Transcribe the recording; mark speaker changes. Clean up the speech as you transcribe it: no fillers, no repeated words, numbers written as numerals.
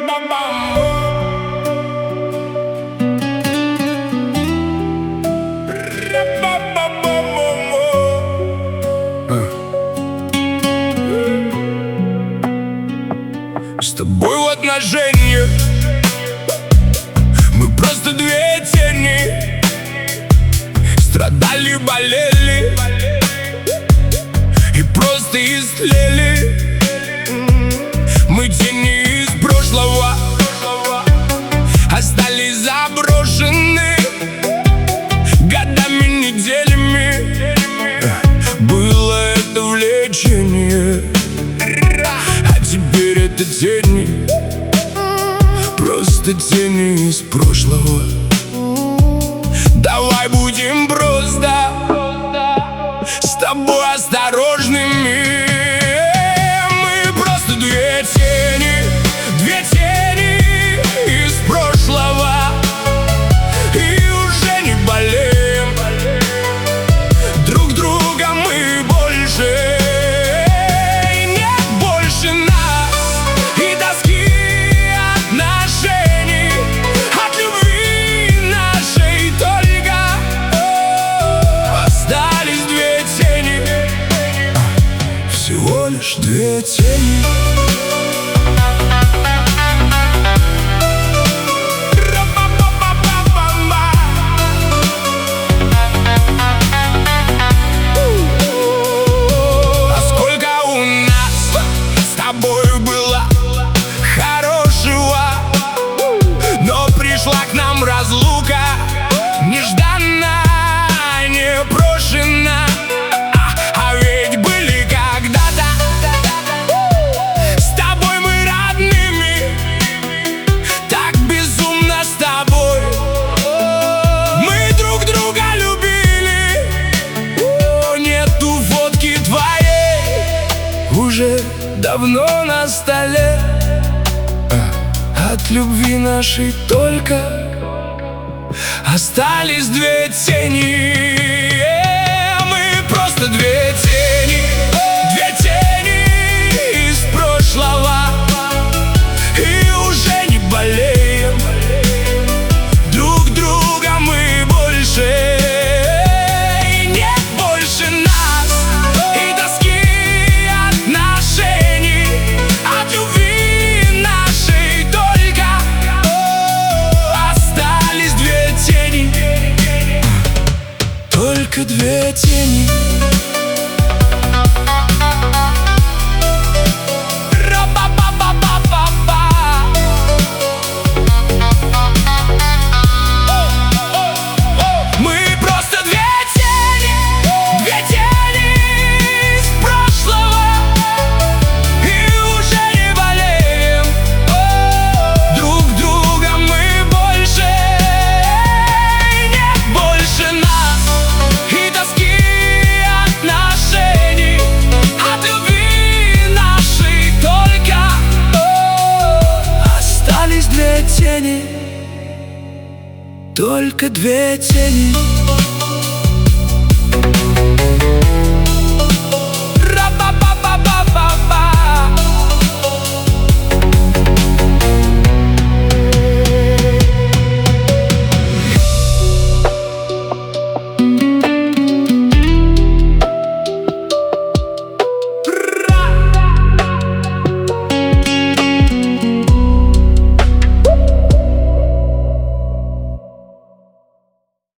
Speaker 1: С тобой в отношениях мы просто две тени. Страдали, болели и просто истлели. Мы тени из прошлого, остались заброшены годами, неделями. Было это влечение, а теперь это тени, просто тени из прошлого. Давай будем просто с тобой осторожными. Мы просто две тени из прошлого, и уже не болеем друг друга мы больше. Нет больше нас и тоски отношений, от любви нашей только остались две тени, всего лишь две тени. Пришла к нам разлука, нежданно, непрошенно. А ведь были когда-то с тобой мы родными, так безумно с тобой мы друг друга любили. Нету фотки твоей уже давно на столе, от любви нашей только остались две тени. Мы просто две тени из прошлого, и уже не болеем друг друга мы больше. Нет больше нас и тоски отношений, от любви нашей только две тени. Мы просто две тени из прошлого, и уже не болеем друг друга мы больше. Нет больше нас и тоски отношений, от любви нашей только остались две тени, только две тени.